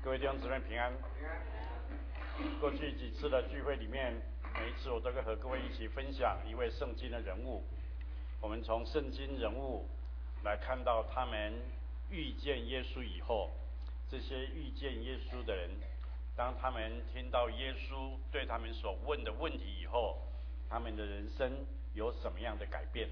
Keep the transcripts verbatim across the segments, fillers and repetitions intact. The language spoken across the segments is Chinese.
各位弟兄姊妹平安。过去几次的聚会里面，每一次我都会和各位一起分享一位圣经的人物。我们从圣经人物来看到他们遇见耶稣以后，这些遇见耶稣的人，当他们听到耶稣对他们所问的问题以后，他们的人生有什么样的改变？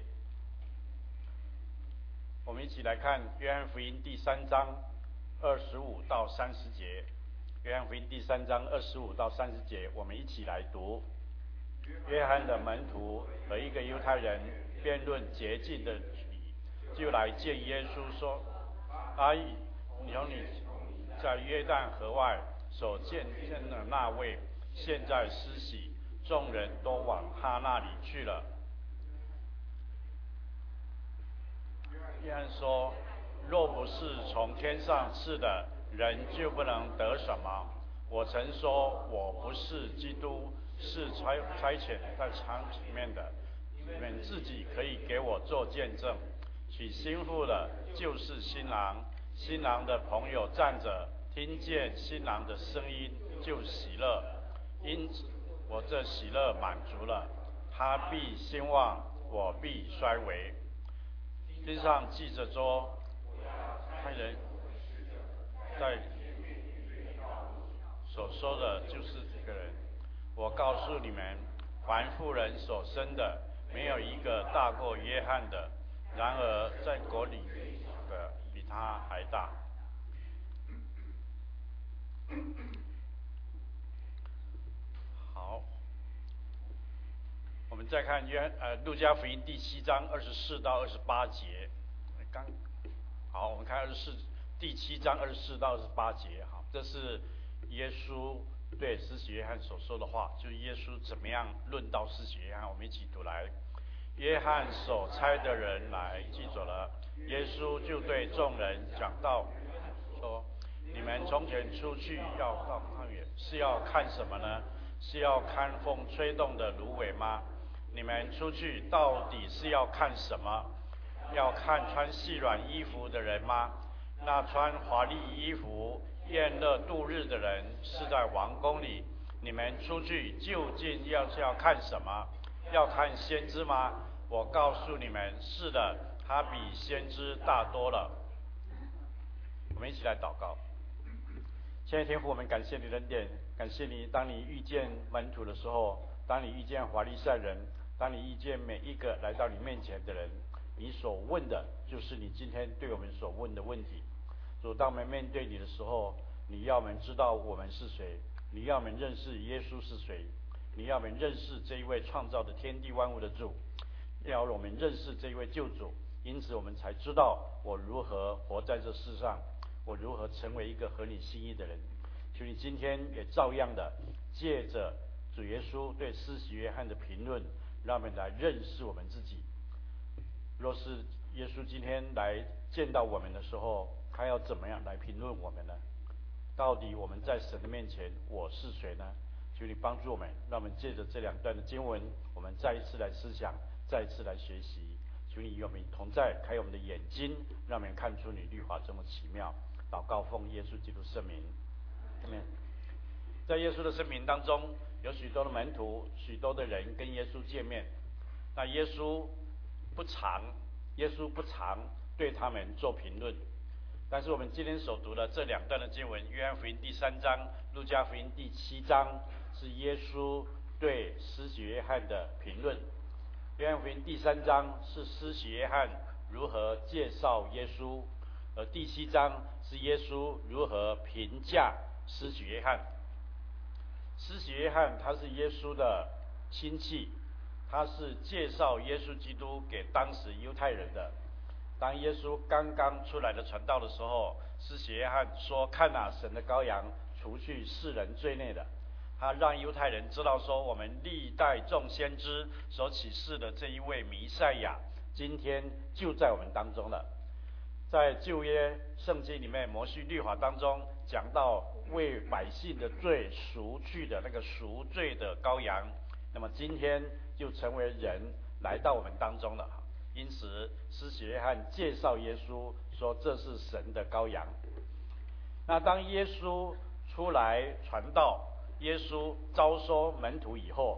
我们一起来看约翰福音第三章二十五到三十节。约翰福音第三章二十五到三十节，我们一起来读。约翰的门徒和一个犹太人辩论洁净的理，就来见耶稣说：阿姨，有你在约旦河外所见见的那位，现在施洗，众人都往他那里去了。约翰说：若不是从天上赐的，人就不能得什么。我曾说我不是基督，是差差遣在场里面的，你们自己可以给我做见证。娶新妇的就是新郎，新郎的朋友站着，听见新郎的声音就喜乐，因此我这喜乐满足了，他必兴旺，我必衰微。经上记着说，看人在所说的就是这个人。我告诉你们，凡妇人所生的，没有一个大过约翰的，然而在国里的比他还大。好，我们再看约呃路加福音第七章二十四到二十八节。刚好，我们看二十四第七章二十四到二十八节。好，这是耶稣对施洗约翰所说的话，就是耶稣怎么样论到施洗约翰。我们一起读来。约翰所差的人来，记住了。耶稣就对众人讲道，说：你们从前出去要到旷野，是要看什么呢？是要看风吹动的芦苇吗？你们出去到底是要看什么？要看穿细软衣服的人吗？那穿华丽衣服宴乐度日的人是在王宫里。你们出去究竟要是要看什么？要看先知吗？我告诉你们，是的，他比先知大多了。我们一起来祷告。亲爱的天父，我们感谢你的恩典，感谢你，当你遇见门徒的时候，当你遇见法利赛人，当你遇见每一个来到你面前的人，你所问的就是你今天对我们所问的问题。主，当我们面对你的时候，你要我们知道我们是谁，你要我们认识耶稣是谁，你要我们认识这一位创造的天地万物的主，要我们认识这一位救主。因此我们才知道我如何活在这世上，我如何成为一个合你心意的人。求你今天也照样的借着主耶稣对施洗约翰的评论，让我们来认识我们自己。若是耶稣今天来见到我们的时候，他要怎么样来评论我们呢？到底我们在神的面前我是谁呢？求你帮助我们，让我们借着这两段的经文，我们再一次来思想，再一次来学习。求你与我们同在，开我们的眼睛，让我们看出你律法中的奇妙。祷告奉耶稣基督圣名，阿们。在耶稣的生命当中，有许多的门徒，许多的人跟耶稣见面。那耶稣不常，耶稣不常对他们做评论。但是我们今天所读的这两段的经文，约翰福音第三章、路加福音第七章，是耶稣对施洗约翰的评论。约翰福音第三章是施洗约翰如何介绍耶稣，而第七章是耶稣如何评价施洗约翰。施洗约翰他是耶稣的亲戚，他是介绍耶稣基督给当时犹太人的。当耶稣刚刚出来的传道的时候，施洗约翰说：看啊，神的羔羊，除去世人罪孽的。他让犹太人知道说，我们历代众先知所启示的这一位弥赛亚，今天就在我们当中了。在旧约圣经里面，摩西律法当中讲到为百姓的罪赎去的那个赎罪的羔羊，那么今天就成为人来到我们当中了。因此施洗约翰介绍耶稣说，这是神的羔羊。 那当耶稣出来传道，耶稣招收门徒以后，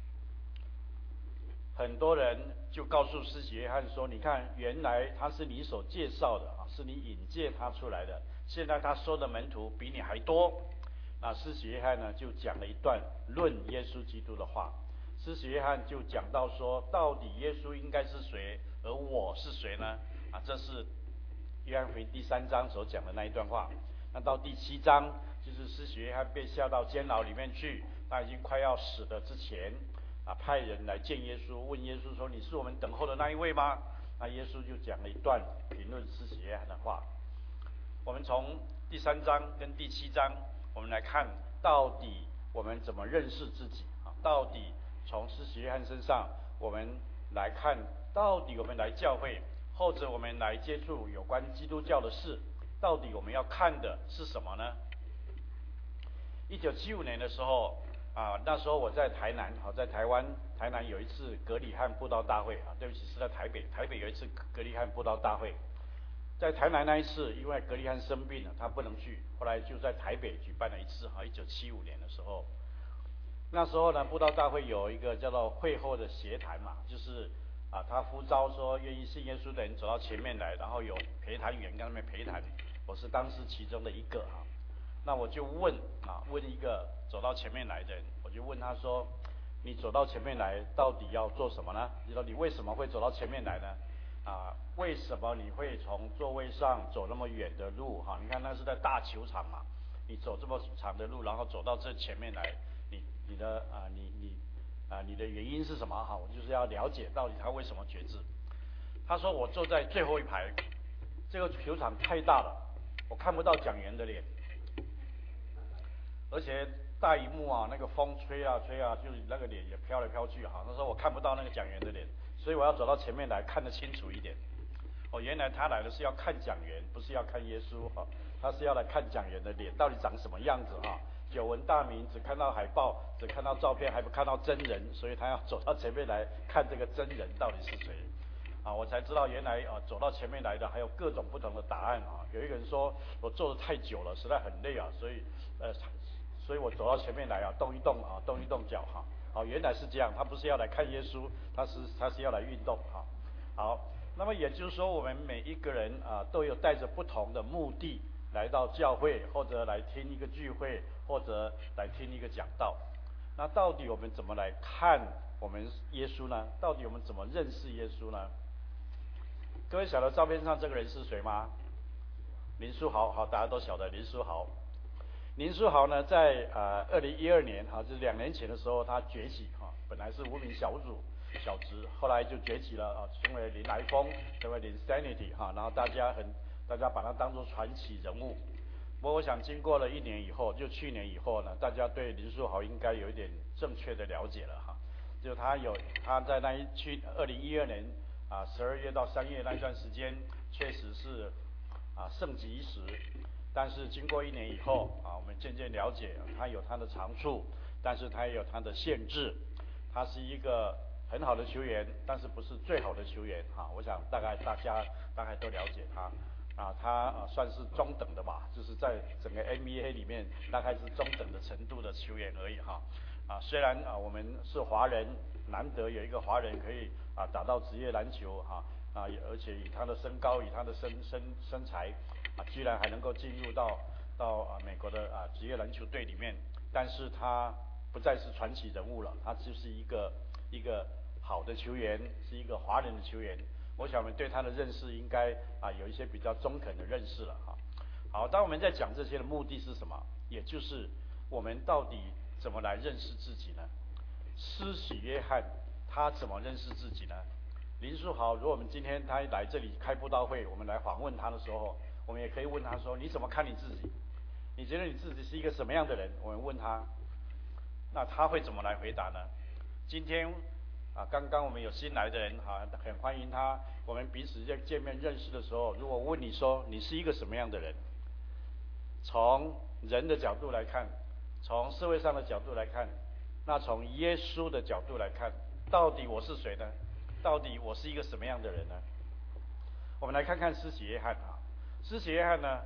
很多人就告诉施洗约翰说：“你看，原来他是你所介绍的啊，是你引荐他出来的。现在他收的门徒比你还多。”那施洗约翰呢，就讲了一段论耶稣基督的话。施洗约翰就讲到说，到底耶稣应该是谁，而我是谁呢？啊，这是约翰福音第三章所讲的那一段话。那到第七章，就是施洗约翰被下到监牢里面去，他已经快要死的之前，啊，派人来见耶稣，问耶稣说：“你是我们等候的那一位吗？”那耶稣就讲了一段评论施洗约翰的话。我们从第三章跟第七章，我们来看到底我们怎么认识自己啊？到底从施洗约翰身上，我们来看到底我们来教会，或者我们来接触有关基督教的事，到底我们要看的是什么呢？一九七五年的时候啊，那时候我在台南，好，在台湾，台南有一次葛理翰布道大会啊，对不起，是在台北，台北有一次葛理翰布道大会。在台南那一次，因为葛理翰生病了，他不能去，后来就在台北举办了一次哈，一九七五年的时候，那时候呢，布道大会有一个叫做会后的协谈嘛，就是啊，他呼召说愿意信耶稣的人走到前面来，然后有陪谈员跟他们陪谈，我是当时其中的一个哈。那我就问啊，问一个走到前面来的人，我就问他说：“你走到前面来，到底要做什么呢？你说你为什么会走到前面来呢？啊，为什么你会从座位上走那么远的路？哈，你看那是在大球场嘛，你走这么长的路，然后走到这前面来，你你的啊，你你啊，你的原因是什么？哈，我就是要了解到底他为什么决志。”他说：“我坐在最后一排，这个球场太大了，我看不到讲员的脸。”而且大荧幕啊，那个风吹啊吹啊，就是那个脸也飘来飘去哈。那时候我看不到那个讲员的脸，所以我要走到前面来看得清楚一点。哦，原来他来的是要看讲员，不是要看耶稣哈，他是要来看讲员的脸到底长什么样子哈。久闻大名，只看到海报，只看到照片，还不看到真人，所以他要走到前面来看这个真人到底是谁。啊，我才知道原来啊走到前面来的还有各种不同的答案啊。有一个人说我坐得太久了，实在很累啊，所以呃。所以我走到前面来啊，动一动啊，动一动脚哈。好，原来是这样，他不是要来看耶稣，他是他是要来运动哈。好，那么也就是说，我们每一个人啊，都有带着不同的目的来到教会，或者来听一个聚会，或者来听一个讲道。那到底我们怎么来看我们耶稣呢？到底我们怎么认识耶稣呢？各位晓得照片上这个人是谁吗？林书豪，好，大家都晓得林书豪。林书豪呢，在呃二零一二年哈，就是两年前的时候，他崛起哈，本来是无名小组小职，后来就崛起了啊，成为林来疯，成为林 Sanity 哈，然后大家很大家把他当作传奇人物。不过我想经过了一年以后，就去年以后呢，大家对林书豪应该有一点正确的了解了哈。就他有他在那一去二零一二年啊十二月到三月那一段时间，确实是啊盛极一时。但是经过一年以后啊，我们渐渐了解，他有他的长处，但是他也有他的限制。他是一个很好的球员，但是不是最好的球员啊。我想大概大家大概都了解他啊，他啊算是中等的吧，就是在整个 N B A 里面大概是中等的程度的球员而已哈。啊，虽然啊我们是华人，难得有一个华人可以啊打到职业篮球哈啊，而且以他的身高，以他的身身身材。啊，居然还能够进入到到啊美国的啊职业篮球队里面，但是他不再是传奇人物了，他就是一个一个好的球员，是一个华人的球员。我想我们对他的认识应该啊有一些比较中肯的认识了哈。好，当我们在讲这些的目的是什么？也就是我们到底怎么来认识自己呢？施洗约翰他怎么认识自己呢？林书豪，如果我们今天他来这里开布道会，我们来访问他的时候，我们也可以问他说：“你怎么看你自己？你觉得你自己是一个什么样的人？”我们问他，那他会怎么来回答呢？今天啊，刚刚我们有新来的人哈，很欢迎他。我们彼此在见面认识的时候，如果问你说你是一个什么样的人，从人的角度来看，从社会上的角度来看，那从耶稣的角度来看，到底我是谁呢？到底我是一个什么样的人呢？我们来看看施洗约翰啊。施洗约翰呢，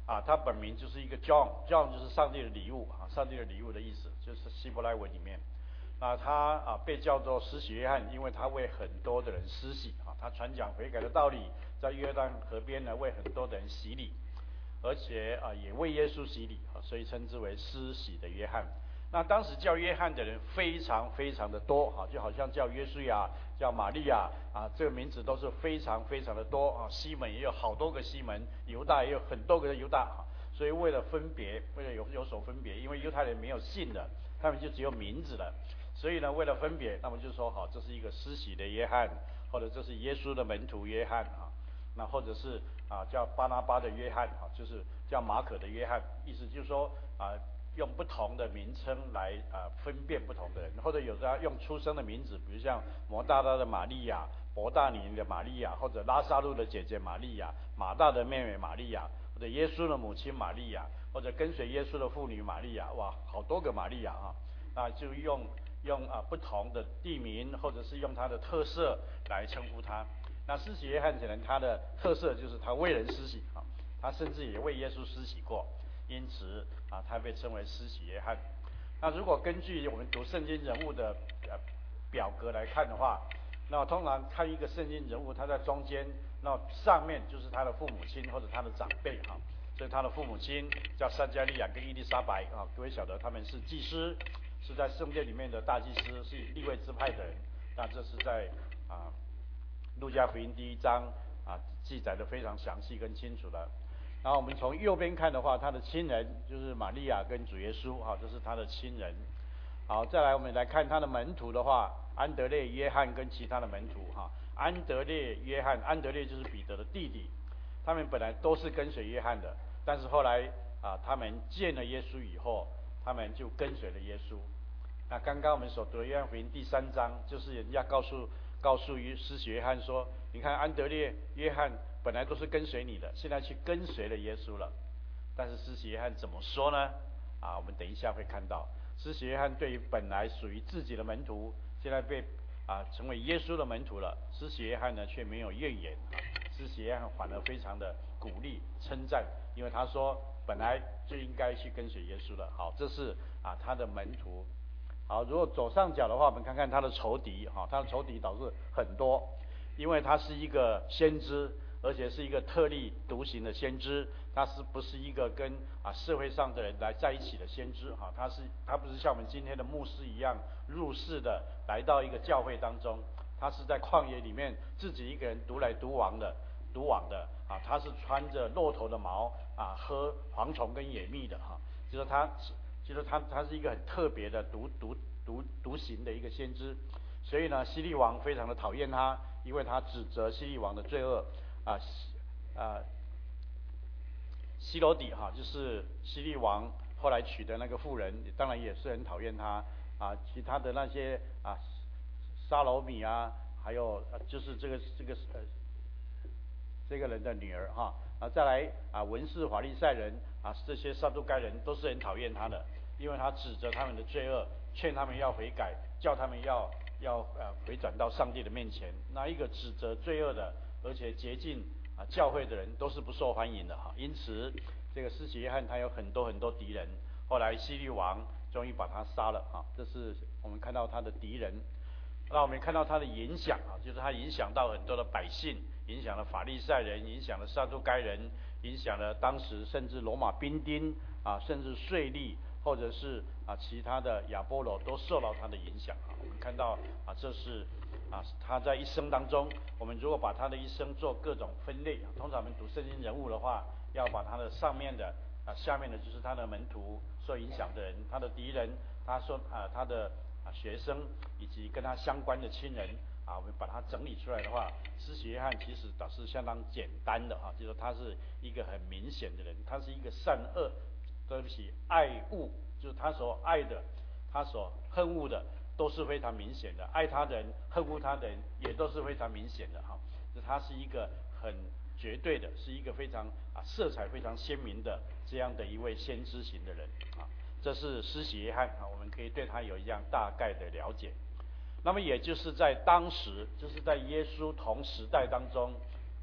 啊，他本名就是一个 John，John 就是上帝的礼物啊，上帝的礼物的意思，就是希伯来文里面。那他啊被叫做施洗约翰，因为他为很多的人施洗啊，他传讲悔改的道理，在约旦河边呢为很多的人洗礼，而且啊也为耶稣洗礼啊，所以称之为施洗的约翰。那当时叫约翰的人非常非常的多啊，就好像叫约书亚、叫玛利亚啊，这个名字都是非常非常的多啊。西门也有好多个西门，犹大也有很多个犹大啊。所以为了分别，为了有有所分别，因为犹太人没有姓的，他们就只有名字了。所以呢，为了分别，那么就说好，这是一个施洗的约翰，或者这是耶稣的门徒约翰啊，那或者是啊叫巴拿巴的约翰啊，就是叫马可的约翰，意思就是说啊。用不同的名称来啊、呃、分辨不同的人，或者有的用出生的名字，比如像摩大拉的玛利亚、伯大尼的玛利亚，或者拉撒路的姐姐玛利亚、马大的妹妹玛利亚，或者耶稣的母亲玛利亚，或者跟随耶稣的妇女玛利亚，哇，好多个玛利亚啊！那就用用啊、呃、不同的地名，或者是用它的特色来称呼他。那施洗约翰显然他的特色就是他为人施洗啊，他甚至也为耶稣施洗过。因此啊，他被称为施洗约翰。那如果根据我们读圣经人物的呃表格来看的话，那通常看一个圣经人物，他在中间，那上面就是他的父母亲或者他的长辈哈。所以他的父母亲叫撒迦利亚跟伊丽莎白啊，各位晓得他们是祭司，是在圣殿里面的大祭司，是利未支派的人。那这是在啊路加福音第一章啊记载的非常详细跟清楚的。然后我们从右边看的话，他的亲人就是玛利亚跟主耶稣啊，这是他的亲人。好，再来我们来看他的门徒的话，安德烈、约翰跟其他的门徒哈。安德烈、约翰，安德烈就是彼得的弟弟，他们本来都是跟随约翰的，但是后来啊，他们见了耶稣以后，他们就跟随了耶稣。那刚刚我们所读的约翰福音第三章，就是人家告诉告诉于施洗约翰说，你看安德烈、约翰本来都是跟随你的，现在去跟随了耶稣了。但是施洗约翰怎么说呢？啊，我们等一下会看到，施洗约翰对于本来属于自己的门徒，现在被啊成为耶稣的门徒了，施洗约翰呢却没有怨言啊，施洗约翰反而非常的鼓励称赞，因为他说本来就应该去跟随耶稣的。好，这是啊他的门徒。好，如果左上角的话，我们看看他的仇敌哈，他的仇敌导致很多，因为他是一个先知。而且是一个特立独行的先知，他是不是一个跟啊社会上的人来在一起的先知哈？他是他不是像我们今天的牧师一样入世的来到一个教会当中，他是在旷野里面自己一个人独来独往的独往的啊，他是穿着骆驼的毛啊，喝蝗虫跟野蜜的哈，就是他就是他他是一个很特别的独独独独行的一个先知，所以呢，希律王非常的讨厌他，因为他指责希律王的罪恶。啊，啊，希罗底哈，就是希律王后来娶的那个妇人，当然也是很讨厌他啊。其他的那些啊，沙罗米啊，还有就是这个这个呃这个人的女儿哈啊，再来啊文士法利赛人啊，这些撒都该人都是很讨厌他的，因为他指责他们的罪恶，劝他们要悔改，叫他们要要呃回转到上帝的面前。那一个指责罪恶的，而且洁净啊教会的人都是不受欢迎的哈，因此这个施洗约翰他有很多很多敌人，后来希律王终于把他杀了哈，这是我们看到他的敌人。那我们看到他的影响啊，就是他影响到很多的百姓，影响了法利赛人，影响了撒都该人，影响了当时甚至罗马兵丁啊，甚至税吏或者是啊其他的亚波罗都受到他的影响啊。我们看到啊，这是啊他在一生当中，我们如果把他的一生做各种分类，通常我们读圣经人物的话，要把他的上面的啊下面的就是他的门徒受影响的人，他的敌人，他说啊他的啊学生以及跟他相关的亲人啊，我们把它整理出来的话，施洗约翰其实倒是相当简单的哈，就是他是一个很明显的人，他是一个善恶，对不起，爱恶，就是他所爱的，他所恨恶的都是非常明显的，爱他的人、恨恶他的人也都是非常明显的哈，就他是一个很绝对的，是一个非常啊色彩非常鲜明的这样的一位先知型的人啊。这是施洗约翰啊，我们可以对他有一样大概的了解。那么也就是在当时，就是在耶稣同时代当中，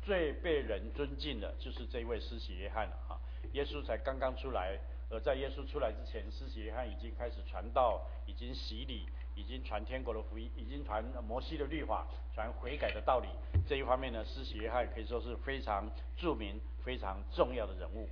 最被人尊敬的就是这一位施洗约翰了啊。耶稣才刚刚出来，而在耶稣出来之前，施洗约翰已经开始传道，已经洗礼，已经传天国的福音，已经传摩西的律法，传悔改的道理。这一方面呢，施洗约翰可以说是非常著名、非常重要的人物。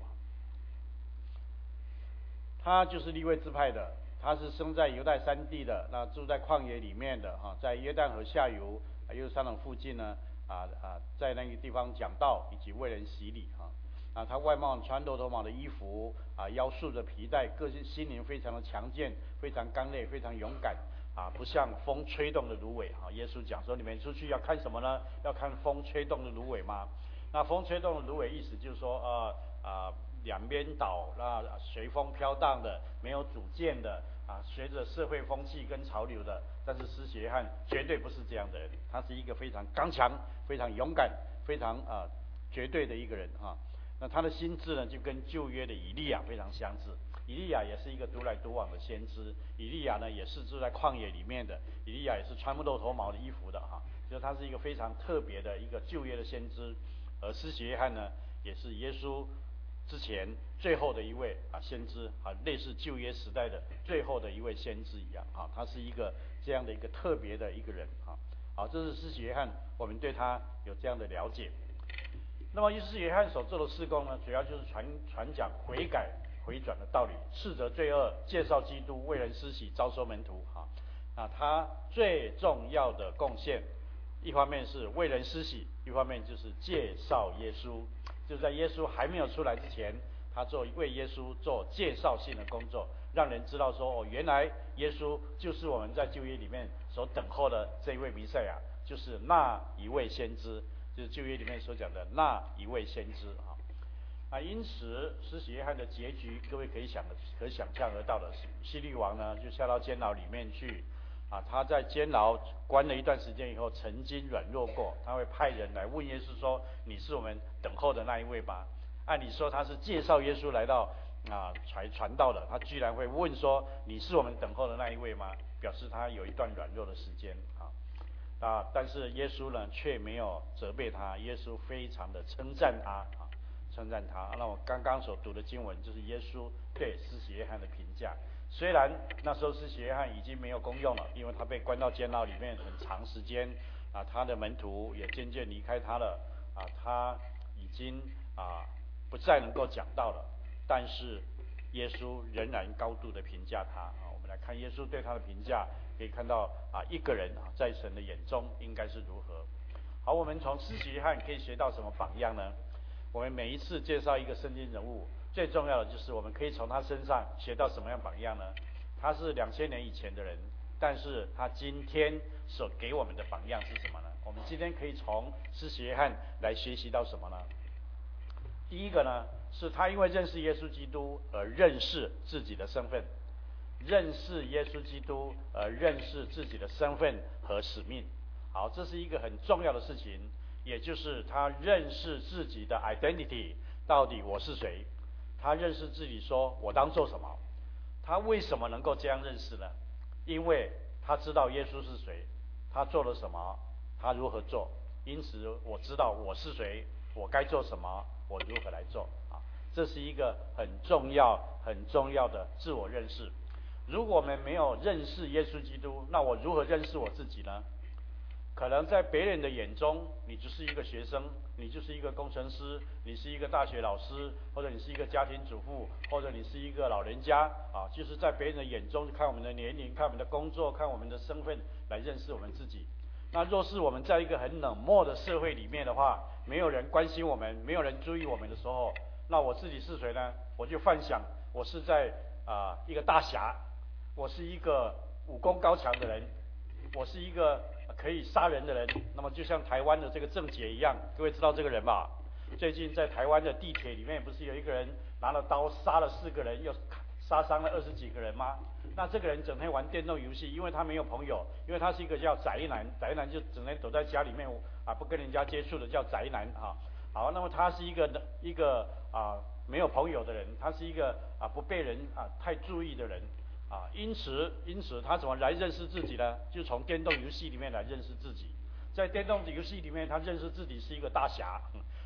他就是利未支派的，他是生在犹太山地的，那住在旷野里面的哈，在约旦河下游耶路撒冷附近呢，啊啊，在那个地方讲道以及为人洗礼哈。啊，他外貌穿骆驼毛的衣服，啊，腰束着皮带，个性心灵非常的强健，非常刚烈，非常勇敢，啊，不像风吹动的芦苇哈。耶稣讲说，你们出去要看什么呢？要看风吹动的芦苇吗？那风吹动的芦苇意思就是说，呃啊。两边倒，那随风飘荡的，没有主见的，啊，随着社会风气跟潮流的。但是施洗约翰绝对不是这样的人，他是一个非常刚强、非常勇敢、非常啊、呃、绝对的一个人哈。那他的心智呢，就跟旧约的以利亚非常相似。以利亚也是一个独来独往的先知，以利亚呢也是住在旷野里面的，以利亚也是穿骆驼毛的衣服的哈，所以他是一个非常特别的一个旧约的先知。而施洗约翰呢，也是耶稣之前最后的一位啊先知啊，类似旧约时代的最后的一位先知一样啊，他是一个这样的一个特别的一个人啊。好，这是施洗约翰，我们对他有这样的了解。那么施洗约翰所做的事工呢，主要就是传传讲悔改回转的道理，斥责罪恶，介绍基督，为人施洗，招收门徒啊。那他最重要的贡献，一方面是为人施洗，一方面就是介绍耶稣。就在耶稣还没有出来之前，他做为耶稣做介绍性的工作，让人知道说，哦，原来耶稣就是我们在旧约里面所等候的这一位弥赛亚，就是那一位先知，就是旧约里面所讲的那一位先知啊。啊，因此施洗约翰的结局，各位可以想可想象得到的是，希律王呢就下到监牢里面去。啊，他在监牢关了一段时间以后，曾经软弱过，他会派人来问耶稣说：“你是我们等候的那一位吗？”按理说他是介绍耶稣来到啊传传道的，他居然会问说：“你是我们等候的那一位吗？”表示他有一段软弱的时间啊。啊，但是耶稣呢却没有责备他，耶稣非常的称赞他啊，称赞他。那我刚刚所读的经文就是耶稣对施洗约翰的评价。虽然那时候施洗约翰已经没有功用了，因为他被关到监牢里面很长时间，啊，他的门徒也渐渐离开他了，啊，他已经啊不再能够讲道了，但是耶稣仍然高度的评价他啊。我们来看耶稣对他的评价，可以看到啊一个人啊在神的眼中应该是如何。好，我们从施洗约翰可以学到什么榜样呢？我们每一次介绍一个圣经人物，最重要的就是我们可以从他身上学到什么样榜样呢？他是两千年以前的人，但是他今天所给我们的榜样是什么呢？我们今天可以从施洗约翰来学习到什么呢？第一个呢，是他因为认识耶稣基督而认识自己的身份，认识耶稣基督而认识自己的身份和使命。好，这是一个很重要的事情。也就是他认识自己的 identity， 到底我是谁？他认识自己说，我当做什么？他为什么能够这样认识呢？因为他知道耶稣是谁，他做了什么，他如何做。因此，我知道我是谁，我该做什么，我如何来做啊？这是一个很重要、很重要的自我认识。如果我们没有认识耶稣基督，那我如何认识我自己呢？可能在别人的眼中，你就是一个学生，你就是一个工程师，你是一个大学老师，或者你是一个家庭主妇，或者你是一个老人家啊，就是在别人的眼中看我们的年龄，看我们的工作，看我们的身份来认识我们自己。那若是我们在一个很冷漠的社会里面的话，没有人关心我们，没有人注意我们的时候，那我自己是谁呢？我就幻想我是在啊、呃、一个大侠，我是一个武功高强的人，我是一个可以杀人的人。那么就像台湾的这个郑捷一样，各位知道这个人吧？最近在台湾的地铁里面，不是有一个人拿了刀杀了四个人，又杀伤了二十几个人吗？那这个人整天玩电动游戏，因为他没有朋友，因为他是一个叫宅男，宅男就整天躲在家里面啊，不跟人家接触的叫宅男啊。好，那么他是一个一个啊没有朋友的人，他是一个啊不被人啊太注意的人。啊，因此，因此他怎么来认识自己呢？就从电动游戏里面来认识自己。在电动游戏里面，他认识自己是一个大侠，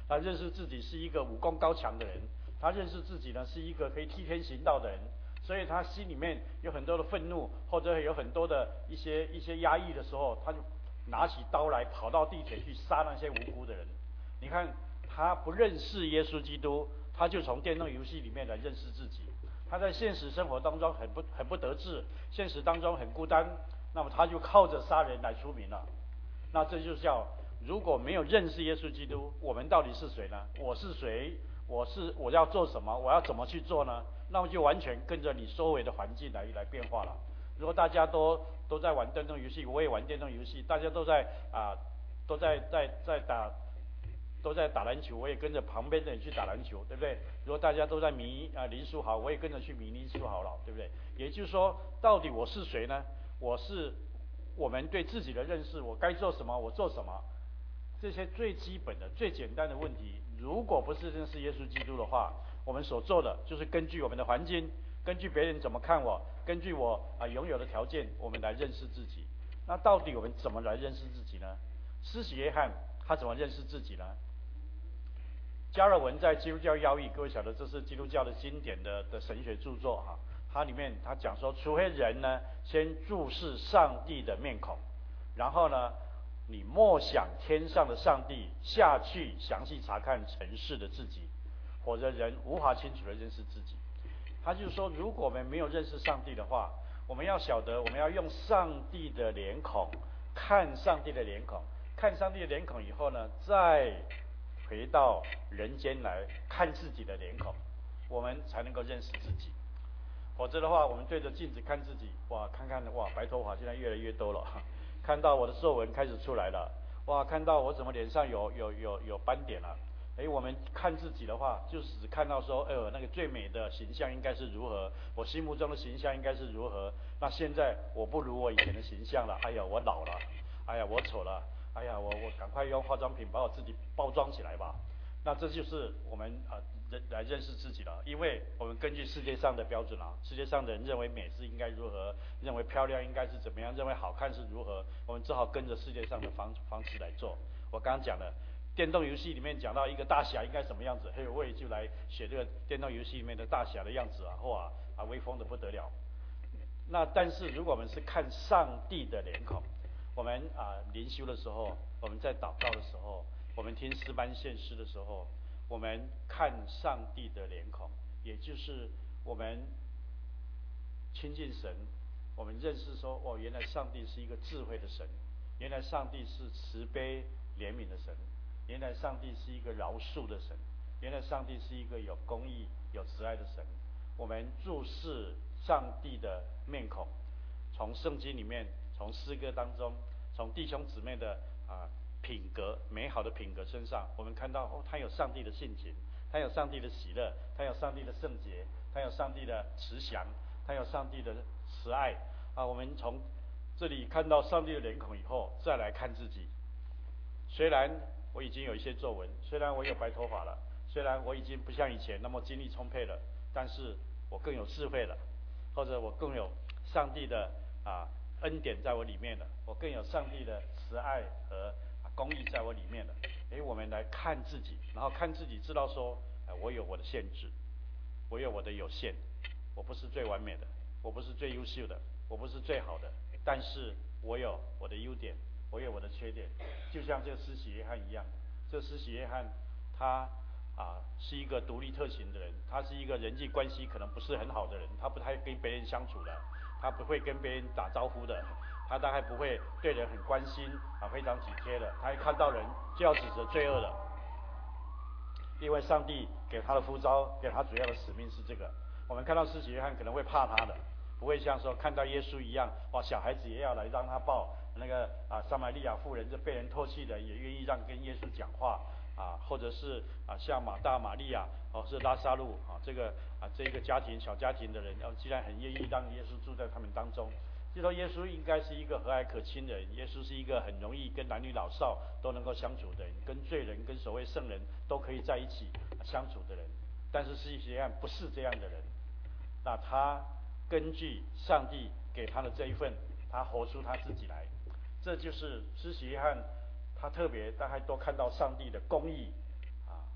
他认识自己是一个武功高强的人，他认识自己呢是一个可以替天行道的人，所以他心里面有很多的愤怒，或者有很多的一些一些压抑的时候，他就拿起刀来跑到地铁去杀那些无辜的人。你看他不认识耶稣基督，他就从电动游戏里面来认识自己。他在现实生活当中很不很不得志，现实当中很孤单，那么他就靠着杀人来出名了。那这就叫，如果没有认识耶稣基督，我们到底是谁呢？我是谁？我是我要做什么？我要怎么去做呢？那么就完全跟着你周围的环境来来变化了。如果大家都都在玩电动游戏，我也玩电动游戏，大家都在啊、呃、都在在在打。都在打篮球，我也跟着旁边的人去打篮球，对不对？如果大家都在迷啊林书豪，我也跟着去迷林书豪了，对不对？也就是说，到底我是谁呢？我是我们对自己的认识，我该做什么，我做什么，这些最基本的、最简单的问题，如果不是认识耶稣基督的话，我们所做的就是根据我们的环境，根据别人怎么看我，根据我啊拥有的条件，我们来认识自己。那到底我们怎么来认识自己呢？施洗约翰他怎么认识自己呢？加尔文在《基督教要义》，各位晓得这是基督教的经典的的神学著作哈。它里面他讲说，除非人呢先注视上帝的面孔，然后呢你默想天上的上帝，下去详细查看尘世的自己，否则人无法清楚地认识自己。他就是说，如果我们没有认识上帝的话，我们要晓得，我们要用上帝的脸孔看上帝的脸孔，看上帝的脸孔以后呢，再回到人间来看自己的脸孔，我们才能够认识自己。否则的话，我们对着镜子看自己，哇，看看哇，白头发现在越来越多了，看到我的皱纹开始出来了，哇，看到我怎么脸上有有有有斑点了。哎，我们看自己的话，就是只看到说，哎呦，那个最美的形象应该是如何，我心目中的形象应该是如何。那现在我不如我以前的形象了，哎呀，我老了，哎呀，我丑了。哎呀，我我赶快用化妆品把我自己包装起来吧。那这就是我们啊认来认识自己了，因为我们根据世界上的标准啊，世界上的人认为美是应该如何，认为漂亮应该是怎么样，认为好看是如何，我们只好跟着世界上的方方式来做。我刚刚讲了，电动游戏里面讲到一个大侠应该什么样子，嘿，我也就来写这个电动游戏里面的大侠的样子啊，哇啊威风的不得了。那但是如果我们是看上帝的脸孔，我们啊灵修的时候，我们在祷告的时候，我们听诗班献诗的时候，我们看上帝的脸孔，也就是我们亲近神，我们认识说，哦，原来上帝是一个智慧的神，原来上帝是慈悲怜悯的神，原来上帝是一个饶恕的神，原来上帝是一个有公义有慈爱的神。我们注视上帝的面孔，从圣经里面，从诗歌当中，从弟兄姊妹的啊品格美好的品格身上，我们看到哦，他有上帝的性情，他有上帝的喜乐，他有上帝的圣洁，他有上帝的慈祥，他有上帝的慈爱啊。我们从这里看到上帝的脸孔以后，再来看自己。虽然我已经有一些皱纹，虽然我有白头发了，虽然我已经不像以前那么精力充沛了，但是我更有智慧了，或者我更有上帝的啊恩典在我里面了，我更有上帝的慈爱和、啊、公义在我里面了。诶，我们来看自己，然后看自己，知道说，呃，我有我的限制，我有我的有限，我不是最完美的，我不是最优秀的，我不是最好的，但是我有我的优点，我有我的缺点。就像这个施洗约翰一样，这施洗约翰他啊是一个独立特行的人，他是一个人际关系可能不是很好的人，他不太跟别人相处的，他不会跟别人打招呼的，他大概不会对人很关心啊，非常体贴的，他一看到人就要指责罪恶的。因为上帝给他的呼召，给他主要的使命是这个。我们看到施洗约翰可能会怕他的，不会像说看到耶稣一样，哇，小孩子也要来让他抱。那个啊，撒玛利亚妇人这被人唾弃的，也愿意让跟耶稣讲话啊，或者是啊，像马大、玛利亚，或、哦、是拉撒路啊，这个啊这个家庭小家庭的人，要、啊、既然很愿意让耶稣住在他们当中。就说耶稣应该是一个和蔼可亲的人，耶稣是一个很容易跟男女老少都能够相处的人，跟罪人、跟所谓圣人都可以在一起相处的人。但是施洗约翰不是这样的人，那他根据上帝给他的这一份，他活出他自己来。这就是施洗约翰，他特别大概都看到上帝的公义啊，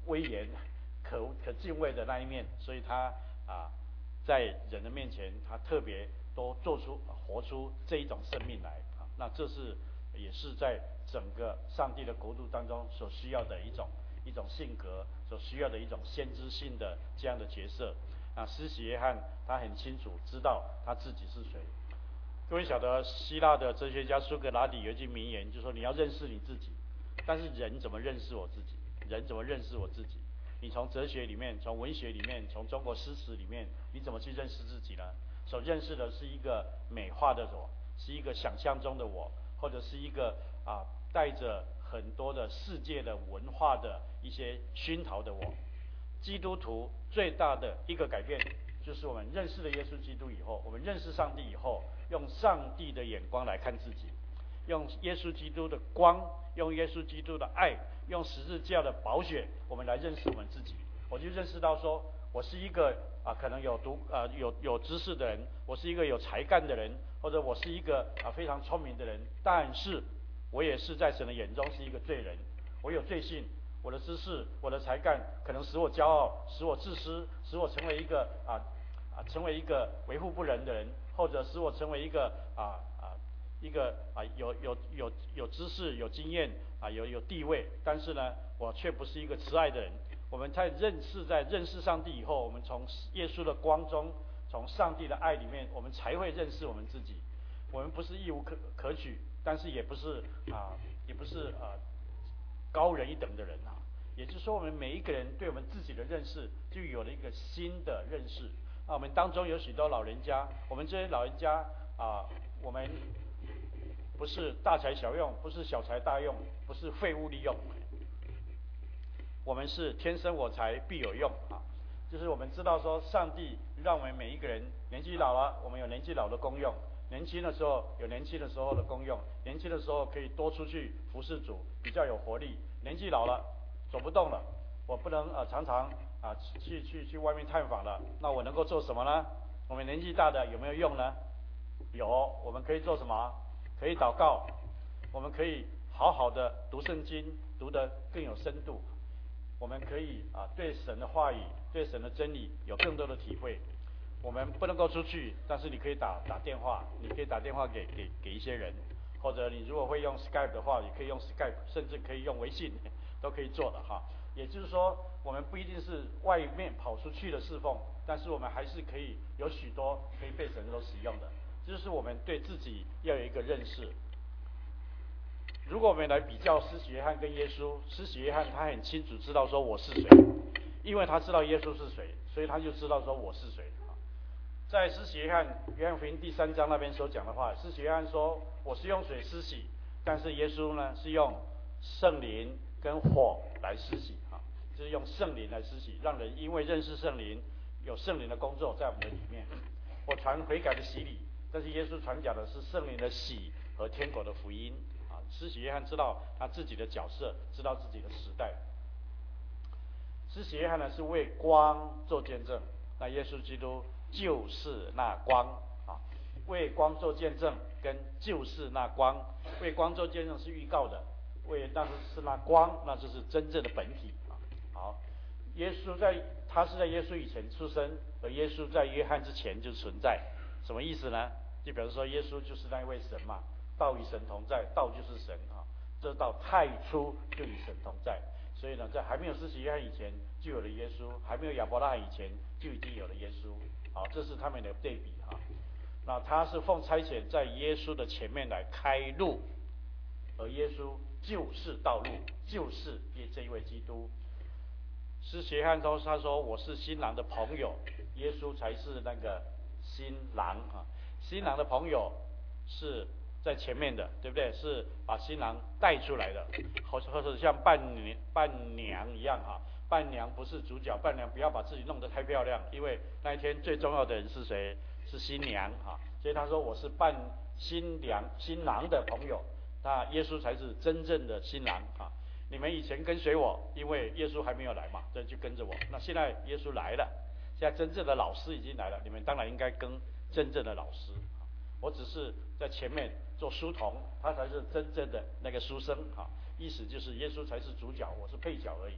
威严、可可敬畏的那一面，所以他啊在人的面前，他特别都做出活出这一种生命来啊。那这是也是在整个上帝的国度当中所需要的一种一种性格，所需要的一种先知性的这样的角色。那施洗约翰他很清楚知道他自己是谁。各位晓得希腊的哲学家苏格拉底有一句名言，就是说你要认识你自己。但是人怎么认识我自己？人怎么认识我自己？你从哲学里面，从文学里面，从中国诗词里面，你怎么去认识自己呢？所认识的是一个美化的我，是一个想象中的我，或者是一个啊带着很多的世界的文化的一些熏陶的我。基督徒最大的一个改变，就是我们认识了耶稣基督以后，我们认识上帝以后，用上帝的眼光来看自己，用耶稣基督的光，用耶稣基督的爱，用十字架的宝血，我们来认识我们自己。我就认识到说，我是一个啊可能有读啊有有知识的人，我是一个有才干的人，或者我是一个啊非常聪明的人，但是我也是在神的眼中是一个罪人，我有罪性。我的知识，我的才干，可能使我骄傲，使我自私，使我成为一个啊啊，成为一个为富不仁的人，或者使我成为一个啊啊一个啊有有有有知识、有经验啊有有地位，但是呢，我却不是一个慈爱的人。我们在认识在认识上帝以后，我们从耶稣的光中，从上帝的爱里面，我们才会认识我们自己。我们不是一无可可取，但是也不是啊也不是啊。高人一等的人啊，也就是说，我们每一个人对我们自己的认识就有了一个新的认识。啊，我们当中有许多老人家，我们这些老人家啊，我们不是大材小用，不是小材大用，不是废物利用，我们是天生我材必有用啊。就是我们知道说，上帝让我们每一个人年纪老了，我们有年纪老的功用。年轻的时候有年轻的时候的功用，年轻的时候可以多出去服侍主，比较有活力。年纪老了，走不动了，我不能呃常常啊去去去外面探访了，那我能够做什么呢？我们年纪大的有没有用呢？有，我们可以做什么？可以祷告，我们可以好好的读圣经，读得更有深度。我们可以啊对神的话语，对神的真理有更多的体会。我们不能够出去，但是你可以打打电话，你可以打电话给给给一些人，或者你如果会用 Skype 的话，也可以用 Skype， 甚至可以用微信，都可以做的哈。也就是说，我们不一定是外面跑出去的侍奉，但是我们还是可以有许多可以被神所使用的。这就是我们对自己要有一个认识。如果我们来比较施洗约翰跟耶稣，施洗约翰他很清楚知道说我是谁，因为他知道耶稣是谁，所以他就知道说我是谁。在施洗约翰约翰福音第三章那边所讲的话，施洗约翰说我是用水施洗，但是耶稣呢是用圣灵跟火来施洗啊，就是用圣灵来施洗，让人因为认识圣灵，有圣灵的工作在我们的里面。我传悔改的洗礼，但是耶稣传讲的是圣灵的洗和天国的福音啊。施洗约翰知道他自己的角色，知道自己的时代。施洗约翰呢是为光做见证，那耶稣基督就是那光啊，为光做见证跟就是那光，为光做见证是预告的，为那是那光，那就是真正的本体啊。好，耶稣在他是在耶稣以前出生，而耶稣在约翰之前就存在，什么意思呢？就表示说耶稣就是那位神嘛，道与神同在，道就是神啊，这道太初就与神同在。所以呢，在还没有施洗约翰以前就有了耶稣，还没有亚伯拉罕以前就已经有了耶稣。好，这是他们的对比哈。那他是奉差遣在耶稣的前面来开路，而耶稣就是道路，就是这一位基督。施洗约翰说：“他说我是新郎的朋友，耶稣才是那个新郎啊。新郎的朋友是在前面的，对不对？是把新郎带出来的，或或者像伴娘伴娘一样啊。伴娘不是主角，伴娘不要把自己弄得太漂亮，因为那一天最重要的人是谁？是新娘啊。所以他说我是伴新娘新郎的朋友，那耶稣才是真正的新郎啊。你们以前跟随我，因为耶稣还没有来嘛，所以就跟着我。那现在耶稣来了，现在真正的老师已经来了，你们当然应该跟真正的老师。我只是在前面做书童，他才是真正的那个书生哈。意思就是耶稣才是主角，我是配角而已哈。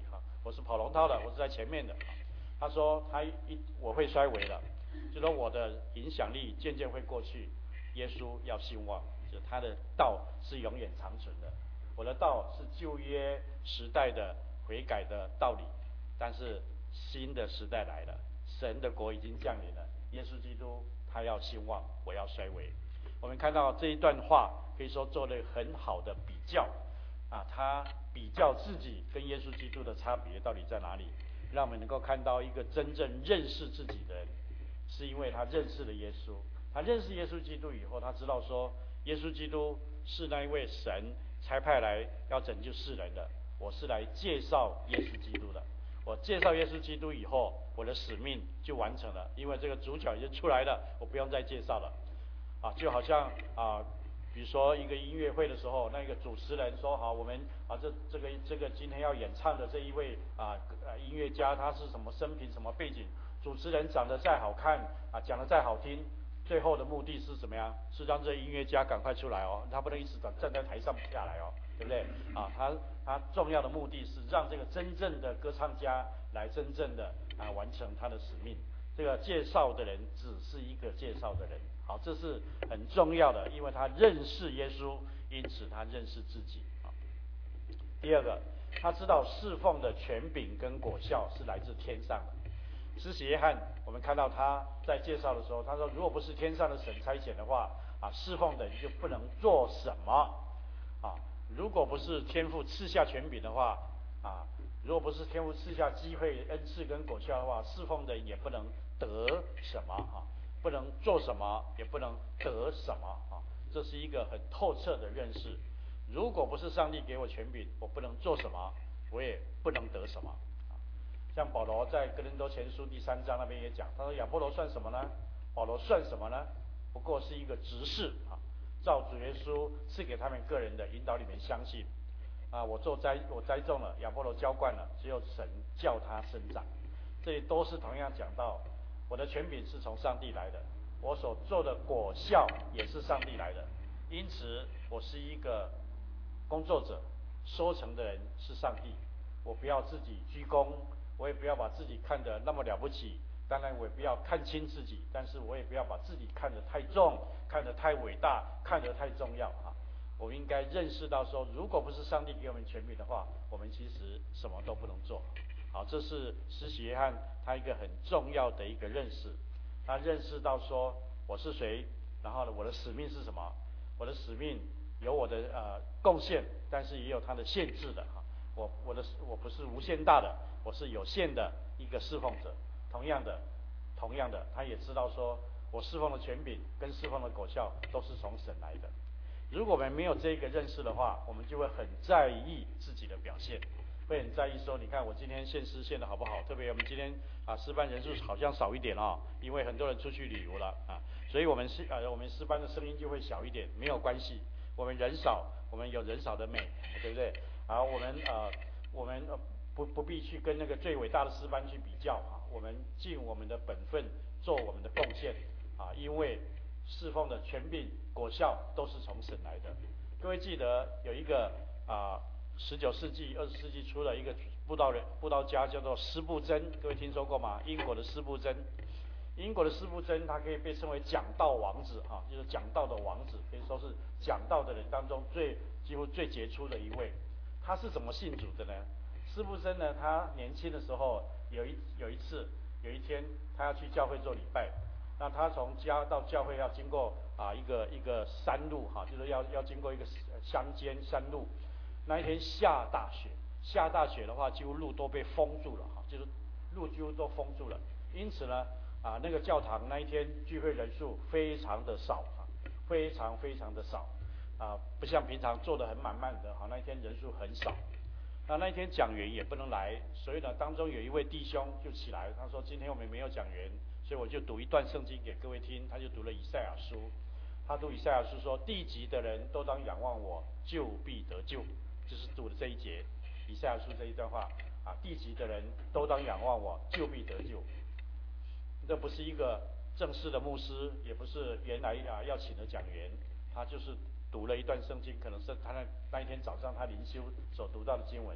我是跑龙套的，我是在前面的。他说他一我会衰微的，就说我的影响力渐渐会过去。耶稣要兴旺，就他的道是永远长存的。我的道是旧约时代的悔改的道理，但是新的时代来了，神的国已经降临了。耶稣基督他要兴旺，我要衰微。我们看到这一段话可以说做了很好的比较啊，他比较自己跟耶稣基督的差别到底在哪里，让我们能够看到一个真正认识自己的人，是因为他认识了耶稣。他认识耶稣基督以后，他知道说耶稣基督是那一位神差派来要拯救世人的，我是来介绍耶稣基督的。我介绍耶稣基督以后，我的使命就完成了，因为这个主角已经出来了，我不用再介绍了。啊，就好像啊，比如说一个音乐会的时候，那个主持人说好，我们啊这这个这个今天要演唱的这一位啊呃音乐家，他是什么生平什么背景，主持人长得再好看啊，讲得再好听，最后的目的是怎么样？是让这音乐家赶快出来哦，他不能一直站在台上不下来哦，对不对？啊，他他重要的目的是让这个真正的歌唱家来真正的啊完成他的使命。这个介绍的人只是一个介绍的人，好，这是很重要的，因为他认识耶稣，因此他认识自己。第二个，他知道侍奉的权柄跟果效是来自天上的。施洗约翰，我们看到他在介绍的时候，他说，如果不是天上的神差遣的话，啊，侍奉的人就不能做什么，啊，如果不是天父赐下权柄的话，啊，如果不是天父赐下机会、恩赐跟果效的话，侍奉的人也不能得什么啊，不能做什么，也不能得什么啊，这是一个很透彻的认识。如果不是上帝给我权柄，我不能做什么，我也不能得什么。像保罗在哥林多前书第三章那边也讲，他说亚波罗算什么呢？保罗算什么呢？不过是一个执事啊，照主耶稣赐给他们个人的引导，你们相信啊，我做栽我栽种了，亚波罗浇灌了，只有神叫他生长。这里都是同样讲到，我的权柄是从上帝来的，我所做的果效也是上帝来的，因此我是一个工作者，收成的人是上帝。我不要自己居功，我也不要把自己看得那么了不起，当然我也不要看轻自己，但是我也不要把自己看得太重，看得太伟大，看得太重要啊。我们应该认识到说，如果不是上帝给我们权柄的话，我们其实什么都不能做。好，这是施洗约翰他一个很重要的一个认识。他认识到说我是谁，然后呢，我的使命是什么？我的使命有我的呃贡献，但是也有它的限制的哈。我我的我不是无限大的，我是有限的一个侍奉者。同样的，同样的，他也知道说我侍奉的权柄跟侍奉的果效都是从神来的。如果我们没有这个认识的话，我们就会很在意自己的表现，会很在意说，你看我今天献诗献的好不好？特别我们今天啊诗班人数好像少一点哦，因为很多人出去旅游了啊，所以我们诗呃我们诗班的声音就会小一点，没有关系，我们人少，我们有人少的美，对不对？啊，我们呃我们呃不不必去跟那个最伟大的诗班去比较啊，我们尽我们的本分，做我们的贡献啊，因为侍奉的权柄果效都是从神来的。各位记得有一个啊十九世纪二十世纪初的一个布道人布道家叫做施布珍，各位听说过吗？英国的施布珍，英国的施布珍他可以被称为讲道王子啊，就是讲道的王子，可以说是讲道的人当中最几乎最杰出的一位。他是怎么信主的呢？施布珍呢，他年轻的时候有一有一次有一天他要去教会做礼拜，那他从家到教会要经过啊一个一个山路哈、啊，就是要要经过一个乡间山路。那一天下大雪，下大雪的话，几乎路都被封住了哈、啊，就是路几乎都封住了。因此呢，啊那个教堂那一天聚会人数非常的少啊，非常非常的少啊，不像平常坐得很满满的哈、啊，那一天人数很少。那那一天讲员也不能来，所以呢，当中有一位弟兄就起来，他说：“今天我们没有讲员，所以我就读一段圣经给各位听。”他就读了以赛亚书，他读以赛亚书说：“地极的人都当仰望我，就必得救。”就是读的这一节，以赛亚书这一段话啊，地极的人都当仰望我，就必得救。这不是一个正式的牧师，也不是原来啊要请的讲员，他就是读了一段圣经，可能是他那那一天早上他灵修所读到的经文。